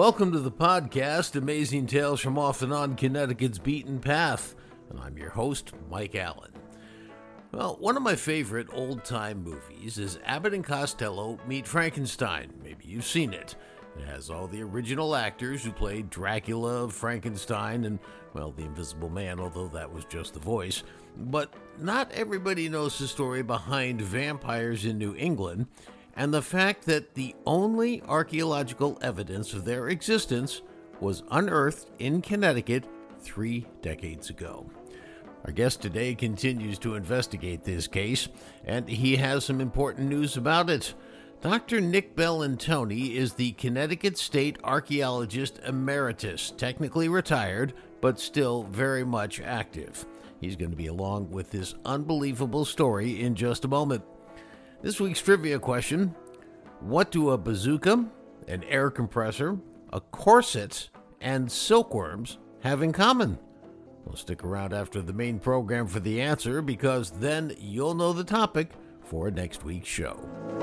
Welcome to the podcast, Amazing Tales from Off and On Connecticut's Beaten Path, and I'm your host, Mike Allen. Well, one of my favorite old-time movies is Abbott and Costello Meet Frankenstein. Maybe you've seen it. It has all the original actors who played Dracula, Frankenstein, and, well, the Invisible Man, although that was just the voice. But not everybody knows the story behind vampires in New England, and the fact that the only archaeological evidence of their existence was unearthed in Connecticut 3 decades ago. Our guest today continues to investigate this case, and he has some important news about it. Dr. Nick Bellantoni is the Connecticut State Archaeologist Emeritus, technically retired, but still very much active. He's going to be along with this unbelievable story in just a moment. This week's trivia question: what do a bazooka, an air compressor, a corset, and silkworms have in common? Well, stick around after the main program for the answer, because then you'll know the topic for next week's show.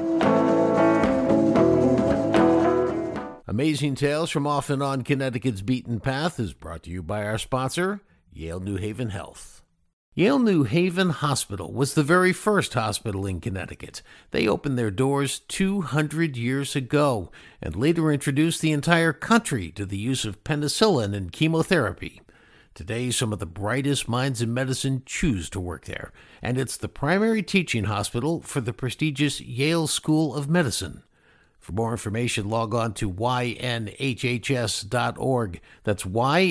Amazing Tales from Off and On Connecticut's Beaten Path is brought to you by our sponsor, Yale New Haven Health. Yale New Haven Hospital was the very first hospital in Connecticut. They opened their doors 200 years ago and later introduced the entire country to the use of penicillin and chemotherapy. Today, some of the brightest minds in medicine choose to work there, and it's the primary teaching hospital for the prestigious Yale School of Medicine. For more information, log on to ynhhs.org. That's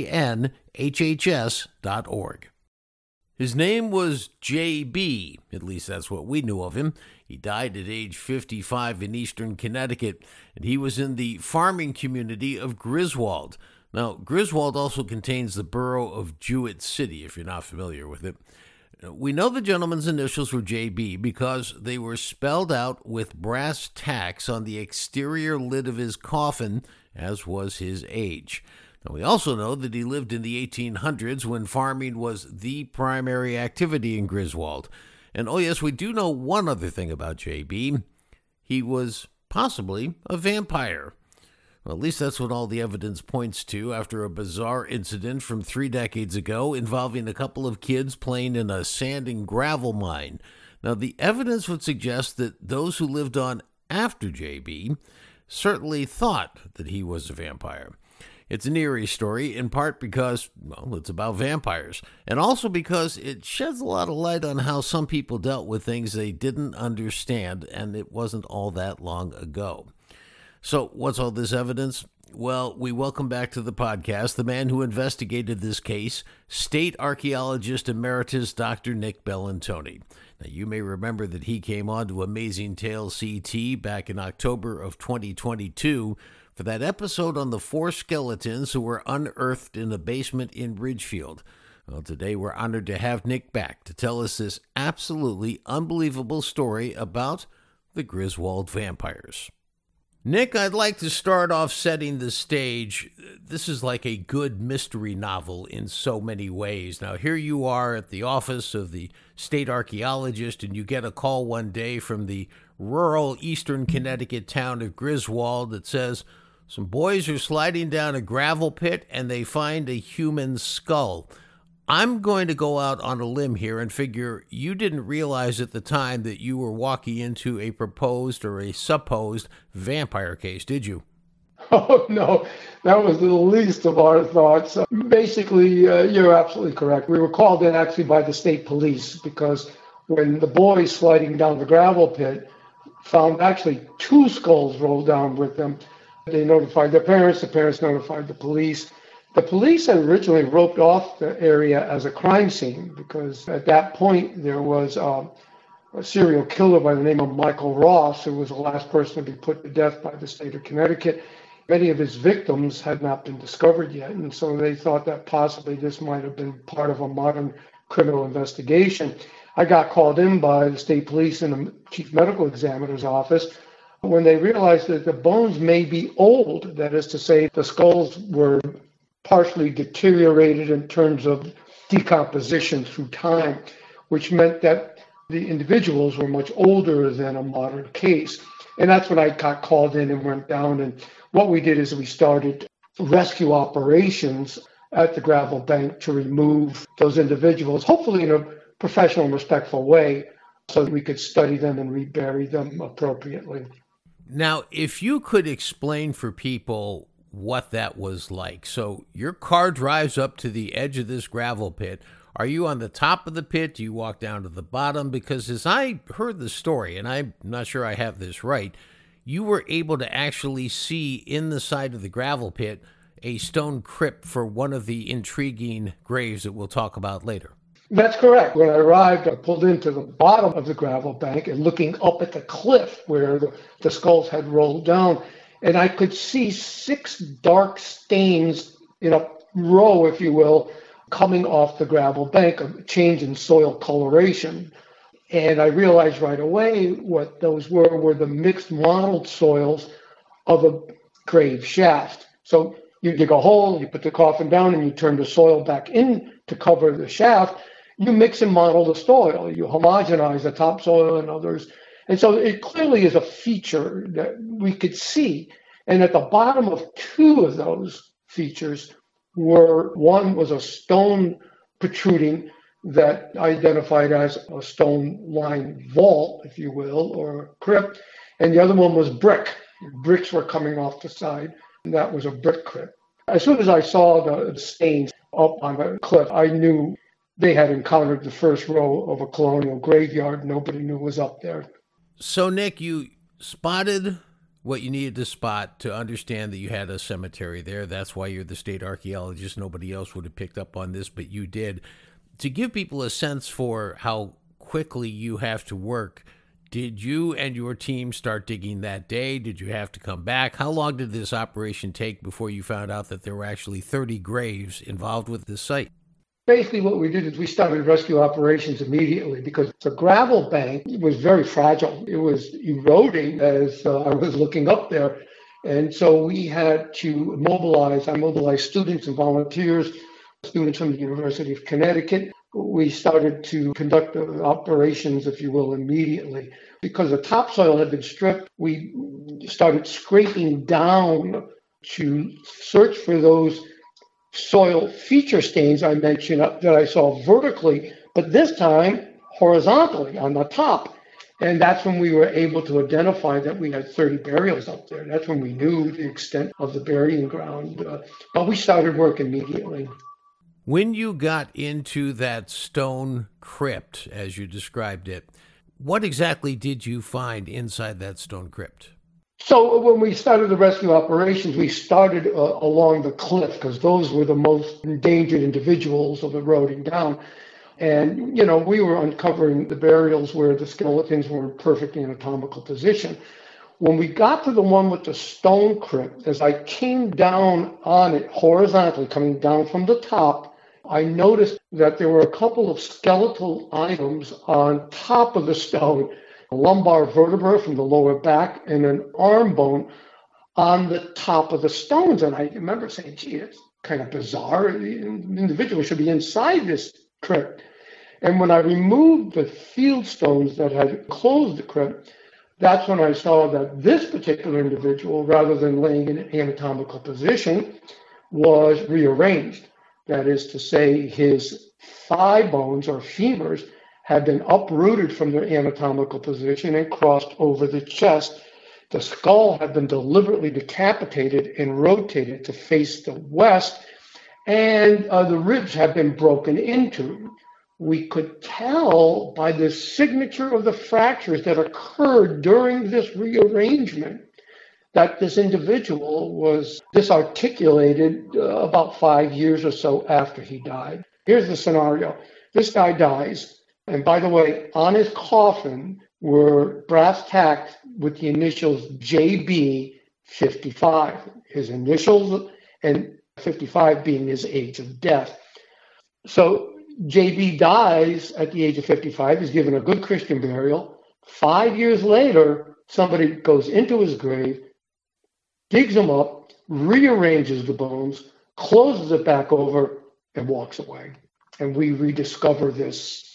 ynhhs.org. His name was J.B., at least that's what we knew of him. He died at age 55 in eastern Connecticut, and he was in the farming community of Griswold. Now, Griswold also contains the borough of Jewett City, if you're not familiar with it. We know the gentleman's initials were J.B. because they were spelled out with brass tacks on the exterior lid of his coffin, as was his age. Now, we also know that he lived in the 1800s when farming was the primary activity in Griswold. And oh yes, we do know one other thing about J.B. He was possibly a vampire. Well, at least that's what all the evidence points to after a bizarre incident from 3 decades ago involving a couple of kids playing in a sand and gravel mine. Now, the evidence would suggest that those who lived on after J.B. certainly thought that he was a vampire. It's an eerie story, in part because, well, it's about vampires, and also because it sheds a lot of light on how some people dealt with things they didn't understand, and it wasn't all that long ago. So, what's all this evidence? Well, we welcome back to the podcast the man who investigated this case, State Archaeologist Emeritus Dr. Nick Bellantoni. Now, you may remember that he came on to Amazing Tales CT back in October of 2022 for that episode on the 4 skeletons who were unearthed in a basement in Ridgefield. Well, today we're honored to have Nick back to tell us this absolutely unbelievable story about the Griswold vampires. Nick, I'd like to start off setting the stage. This is like a good mystery novel in so many ways. Now, here you are at the office of the state archaeologist, and you get a call one day from the rural eastern Connecticut town of Griswold that says some boys are sliding down a gravel pit and they find a human skull. I'm going to go out on a limb here and figure you didn't realize at the time that you were walking into a proposed or a supposed vampire case, did you? Oh, no, that was the least of our thoughts. Basically, you're absolutely correct. We were called in actually by the state police because when the boys sliding down the gravel pit found actually 2 skulls rolled down with them, they notified their parents, the parents notified the police. The police had originally roped off the area as a crime scene because at that point there was a serial killer by the name of Michael Ross, who was the last person to be put to death by the state of Connecticut. Many of his victims had not been discovered yet, and so they thought that possibly this might have been part of a modern criminal investigation. I got called in by the state police and the chief medical examiner's office when they realized that the bones may be old. That is to say, the skulls were partially deteriorated in terms of decomposition through time, which meant that the individuals were much older than a modern case. And that's when I got called in and went down. And what we did is we started rescue operations at the gravel bank to remove those individuals, hopefully in a professional and respectful way, so that we could study them and rebury them appropriately. Now, if you could explain for people what that was like. So your car drives up to the edge of this gravel pit. Are you on the top of the pit? Do you walk down to the bottom? Because as I heard the story, and I'm not sure I have this right, you were able to actually see in the side of the gravel pit a stone crypt for one of the intriguing graves that we'll talk about later. That's correct. When I arrived, I pulled into the bottom of the gravel bank and looking up at the cliff where the skulls had rolled down, and I could see 6 dark stains in a row, if you will, coming off the gravel bank, a change in soil coloration. And I realized right away what those were the mixed mottled soils of a grave shaft. So you dig a hole, you put the coffin down, and you turn the soil back in to cover the shaft. You mix and model the soil. You homogenize the topsoil and others. And so it clearly is a feature that we could see. And at the bottom of 2 of those features one was a stone protruding that identified as a stone-lined vault, if you will, or crypt. And the other one was brick. Bricks were coming off the side, and that was a brick crypt. As soon as I saw the stains up on the cliff, I knew they had encountered the first row of a colonial graveyard nobody knew was up there. So, Nick, you spotted what you needed to spot to understand that you had a cemetery there. That's why you're the state archaeologist. Nobody else would have picked up on this, but you did. To give people a sense for how quickly you have to work, did you and your team start digging that day? Did you have to come back? How long did this operation take before you found out that there were actually 30 graves involved with this site? Basically, what we did is we started rescue operations immediately because the gravel bank was very fragile. It was eroding as I was looking up there. And so we had to I mobilized students and volunteers, students from the University of Connecticut. We started to conduct the operations, if you will, immediately. Because the topsoil had been stripped, we started scraping down to search for those soil feature stains I mentioned that I saw vertically, but this time horizontally on the top. And that's when we were able to identify that we had 30 burials up there. That's when we knew the extent of the burying ground. But we started work immediately. When you got into that stone crypt, as you described it, what exactly did you find inside that stone crypt? So when we started the rescue operations, we started along the cliff because those were the most endangered individuals of eroding down. And, we were uncovering the burials where the skeletons were in perfect anatomical position. When we got to the one with the stone crypt, as I came down on it horizontally, coming down from the top, I noticed that there were a couple of skeletal items on top of the stone, a lumbar vertebra from the lower back and an arm bone on the top of the stones. And I remember saying, gee, it's kind of bizarre. The individual should be inside this crypt. And when I removed the field stones that had closed the crypt, that's when I saw that this particular individual, rather than laying in an anatomical position, was rearranged. That is to say, his thigh bones or femurs had been uprooted from their anatomical position and crossed over the chest. The skull had been deliberately decapitated and rotated to face the west, and the ribs had been broken into. We could tell by the signature of the fractures that occurred during this rearrangement that this individual was disarticulated about 5 years or so after he died. Here's the scenario. This guy dies, and by the way, on his coffin were brass tacks with the initials JB 55, his initials, and 55 being his age of death. So JB dies at the age of 55. He's given a good Christian burial. 5 years later, somebody goes into his grave, digs him up, rearranges the bones, closes it back over, and walks away. And we rediscover this,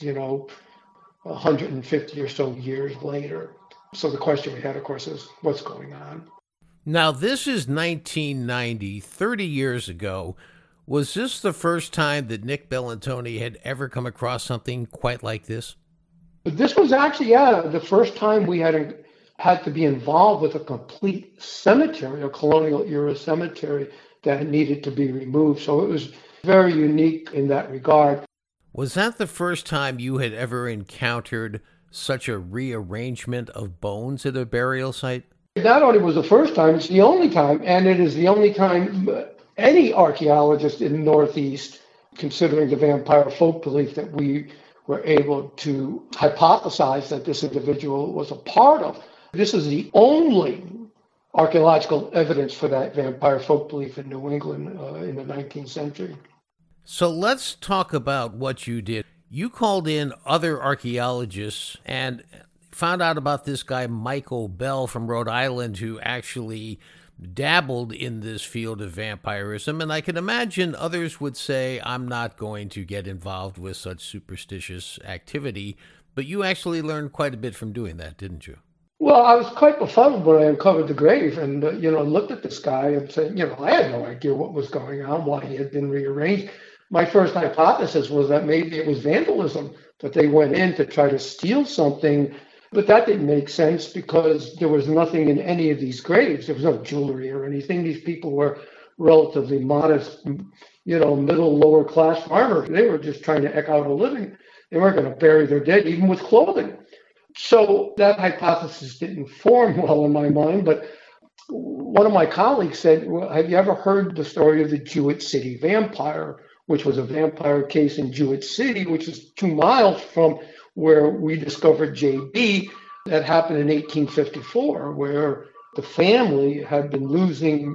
150 or so years later. So the question we had, of course, is what's going on? Now, this is 1990, 30 years ago. Was this the first time that Nick Bellantoni had ever come across something quite like this? But this was actually, the first time we had to be involved with a complete cemetery, a colonial era cemetery that needed to be removed. So it was very unique in that regard. Was that the first time you had ever encountered such a rearrangement of bones at a burial site? Not only was the first time, it's the only time, and it is the only time any archaeologist in the Northeast, considering the vampire folk belief that we were able to hypothesize that this individual was a part of. This is the only archaeological evidence for that vampire folk belief in New England in the 19th century. So let's talk about what you did. You called in other archaeologists and found out about this guy, Michael Bell from Rhode Island, who actually dabbled in this field of vampirism. And I can imagine others would say, I'm not going to get involved with such superstitious activity. But you actually learned quite a bit from doing that, didn't you? Well, I was quite befuddled when I uncovered the grave and, looked at this guy and said, I had no idea what was going on, why he had been rearranged. My first hypothesis was that maybe it was vandalism, that they went in to try to steal something. But that didn't make sense because there was nothing in any of these graves. There was no jewelry or anything. These people were relatively modest, middle, lower class farmers. They were just trying to eke out a living. They weren't going to bury their dead, even with clothing. So that hypothesis didn't form well in my mind. But one of my colleagues said, well, have you ever heard the story of the Jewett City vampire, which was a vampire case in Jewett City, which is 2 miles from where we discovered JB? That happened in 1854, where the family had been losing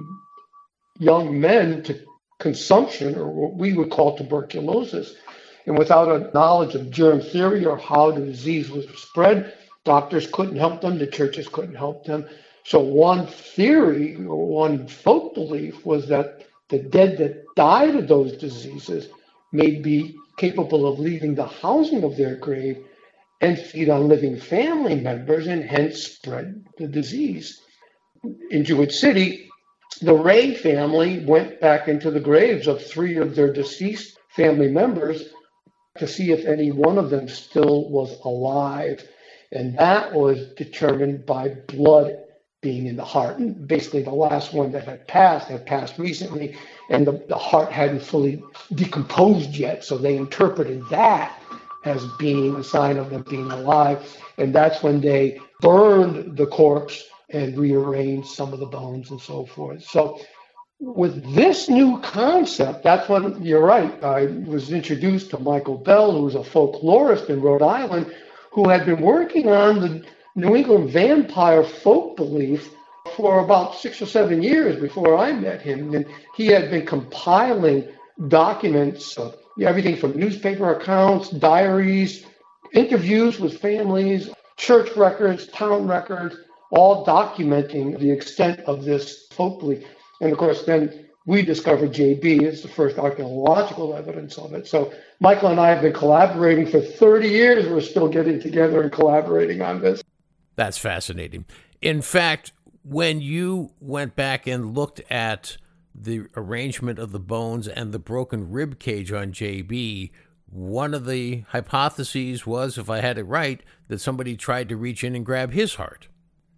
young men to consumption, or what we would call tuberculosis. And without a knowledge of germ theory or how the disease was spread, doctors couldn't help them, the churches couldn't help them. So one theory, or one folk belief, was that the dead that died of those diseases may be capable of leaving the housing of their grave and feed on living family members and hence spread the disease. In Jewett City, the Ray family went back into the graves of 3 of their deceased family members to see if any one of them still was alive. And that was determined by blood being in the heart. And basically, the last one that had passed recently, and the heart hadn't fully decomposed yet. So they interpreted that as being a sign of them being alive. And that's when they burned the corpse and rearranged some of the bones and so forth. So with this new concept, that's when, you're right, I was introduced to Michael Bell, who was a folklorist in Rhode Island, who had been working on the New England vampire folk belief for about 6 or 7 years before I met him. And he had been compiling documents, everything from newspaper accounts, diaries, interviews with families, church records, town records, all documenting the extent of this folk belief. And of course, then we discovered JB as the first archaeological evidence of it. So Michael and I have been collaborating for 30 years. We're still getting together and collaborating on this. That's fascinating. In fact, when you went back and looked at the arrangement of the bones and the broken rib cage on JB, one of the hypotheses was, if I had it right, that somebody tried to reach in and grab his heart.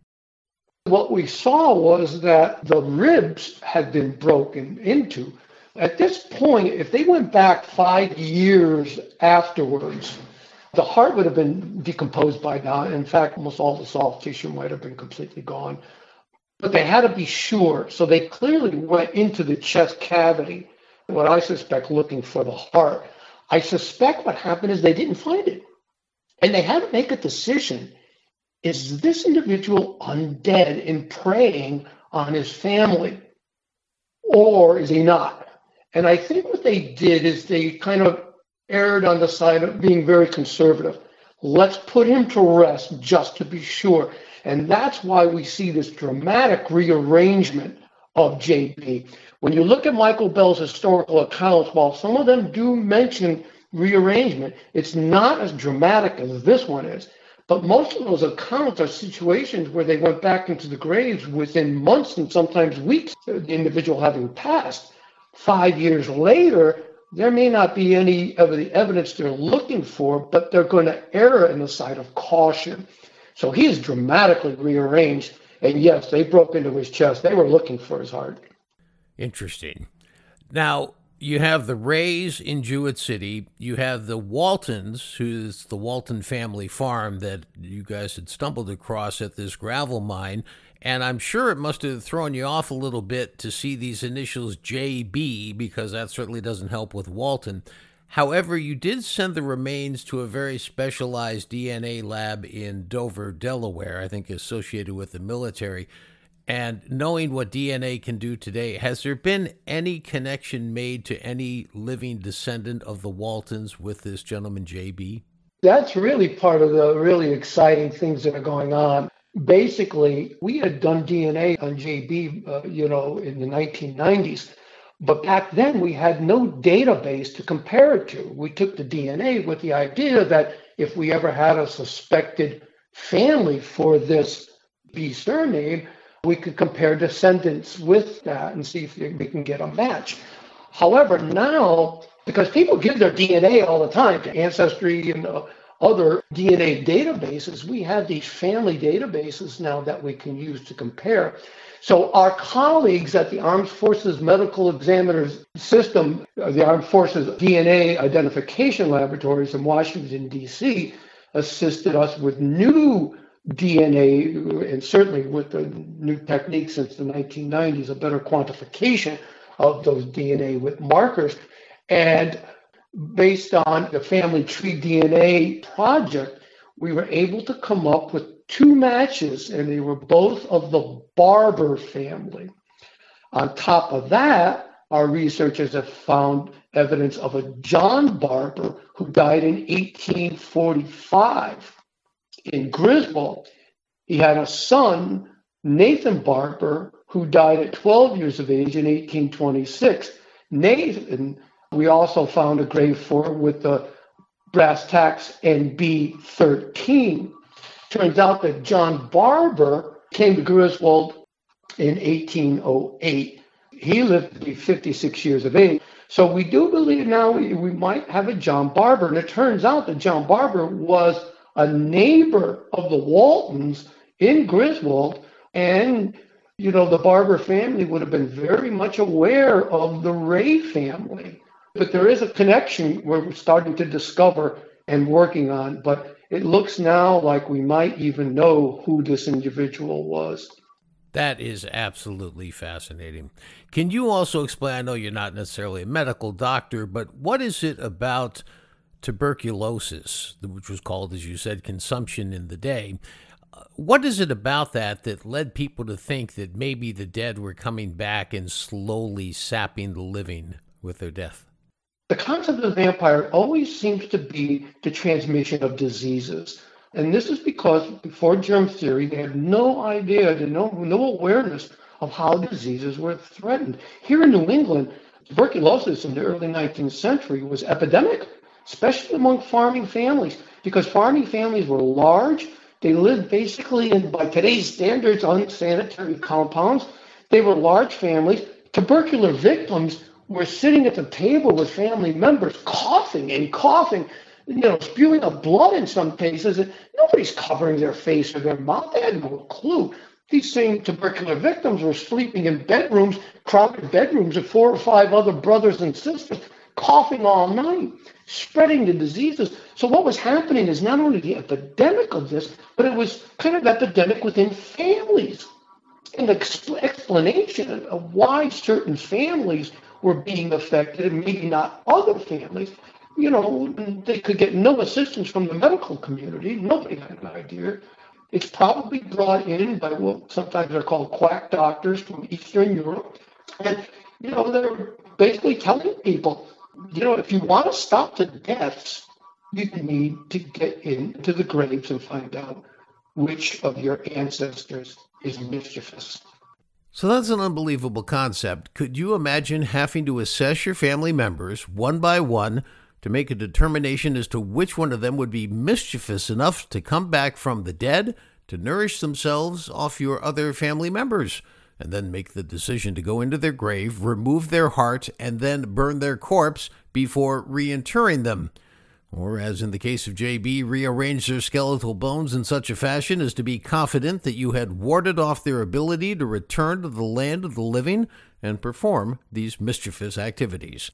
What we saw was that the ribs had been broken into. At this point, if they went back 5 years afterwards, the heart would have been decomposed by now. In fact, almost all the soft tissue might have been completely gone. But they had to be sure. So they clearly went into the chest cavity, what I suspect, looking for the heart. I suspect what happened is they didn't find it. And they had to make a decision. Is this individual undead and preying on his family? Or is he not? And I think what they did is they kind of erred on the side of being very conservative. Let's put him to rest just to be sure. And that's why we see this dramatic rearrangement of JB. When you look at Michael Bell's historical accounts, while some of them do mention rearrangement, it's not as dramatic as this one is. But most of those accounts are situations where they went back into the graves within months and sometimes weeks, the individual having passed. 5 years later, there may not be any of the evidence they're looking for, but they're going to err in the side of caution. So he is dramatically rearranged. And yes, they broke into his chest. They were looking for his heart. Interesting. Now, you have the Rays in Jewett City. You have the Waltons, who's the Walton family farm that you guys had stumbled across at this gravel mine. And I'm sure it must have thrown you off a little bit to see these initials JB, because that certainly doesn't help with Walton. However, you did send the remains to a very specialized DNA lab in Dover, Delaware, I think associated with the military. And knowing what DNA can do today, has there been any connection made to any living descendant of the Waltons with this gentleman, JB? That's really part of the really exciting things that are going on. Basically, we had done DNA on JB, in the 1990s. But back then, we had no database to compare it to. We took the DNA with the idea that if we ever had a suspected family for this B surname, we could compare descendants with that and see if we can get a match. However, now, because people give their DNA all the time to Ancestry and other DNA databases, we have these family databases now that we can use to compare. So our colleagues at the Armed Forces Medical Examiners System, the Armed Forces DNA Identification Laboratories in Washington, D.C., assisted us with new DNA, and certainly with the new techniques since the 1990s, a better quantification of those DNA with markers. And based on the Family Tree DNA project, we were able to come up with two matches, and they were both of the Barber family. On top of that, our researchers have found evidence of a John Barber who died in 1845 in Griswold. He had a son, Nathan Barber, who died at 12 years of age in 1826. Nathan, we also found a grave for with the brass tacks NB13. Turns out that John Barber came to Griswold in 1808. He lived to be 56 years of age. So we do believe now we might have a John Barber. And it turns out that John Barber was a neighbor of the Waltons in Griswold. And, the Barber family would have been very much aware of the Ray family. But there is a connection we're starting to discover and working on. But it looks now like we might even know who this individual was. That is absolutely fascinating. Can you also explain, I know you're not necessarily a medical doctor, but what is it about tuberculosis, which was called, as you said, consumption in the day? What is it about that led people to think that maybe the dead were coming back and slowly sapping the living with their death? The concept of vampire always seems to be the transmission of diseases. And this is because before germ theory, they had no idea, no awareness of how diseases were threatened. Here in New England, tuberculosis in the early 19th century was epidemic, especially among farming families, because farming families were large. They lived basically in, by today's standards, unsanitary compounds. They were large families. Tubercular victims were sitting at the table with family members, coughing and coughing, spewing up blood in some cases. And nobody's covering their face or their mouth. They had no clue. These same tubercular victims were sleeping in bedrooms, crowded bedrooms with 4 or 5 other brothers and sisters, coughing all night, spreading the diseases. So what was happening is not only the epidemic of this, but it was kind of epidemic within families. And the explanation of why certain families were being affected and maybe not other families, they could get no assistance from the medical community. Nobody had an idea. It's probably brought in by what sometimes are called quack doctors from Eastern Europe. And, they're basically telling people, if you want to stop the deaths, you need to get into the graves and find out which of your ancestors is mischievous. So that's an unbelievable concept. Could you imagine having to assess your family members one by one to make a determination as to which one of them would be mischievous enough to come back from the dead to nourish themselves off your other family members, and then make the decision to go into their grave, remove their heart, and then burn their corpse before reinterring them. Or, as in the case of JB, rearrange their skeletal bones in such a fashion as to be confident that you had warded off their ability to return to the land of the living and perform these mischievous activities.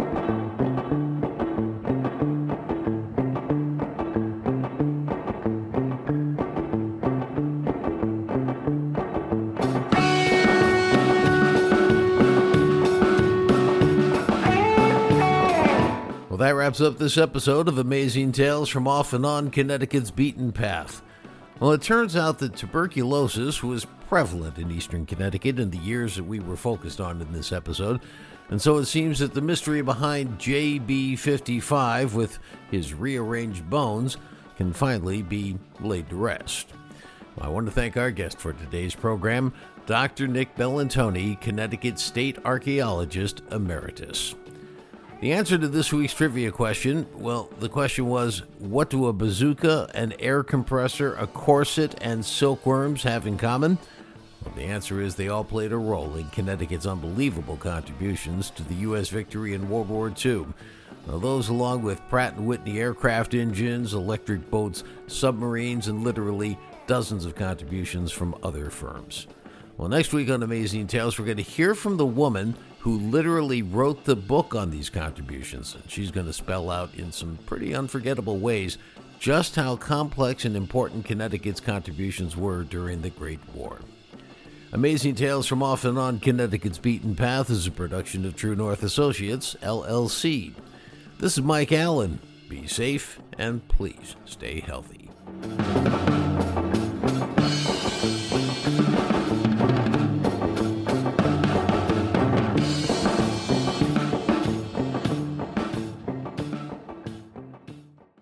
That wraps up this episode of Amazing Tales from Off and On Connecticut's Beaten Path. Well, it turns out that tuberculosis was prevalent in eastern Connecticut in the years that we were focused on in this episode, and so it seems that the mystery behind JB55 with his rearranged bones can finally be laid to rest. Well, I want to thank our guest for today's program, Dr. Nick Bellantoni, Connecticut State Archaeologist Emeritus. The answer to this week's trivia question, well, the question was, what do a bazooka, an air compressor, a corset, and silkworms have in common? Well, the answer is they all played a role in Connecticut's unbelievable contributions to the U.S. victory in World War II. Now, those along with Pratt & Whitney aircraft engines, electric boats, submarines, and literally dozens of contributions from other firms. Well, next week on Amazing Tales, we're going to hear from the woman who literally wrote the book on these contributions, and she's going to spell out in some pretty unforgettable ways just how complex and important Connecticut's contributions were during the Great War. Amazing Tales from Off and On Connecticut's Beaten Path is a production of True North Associates, LLC. This is Mike Allen. Be safe and please stay healthy.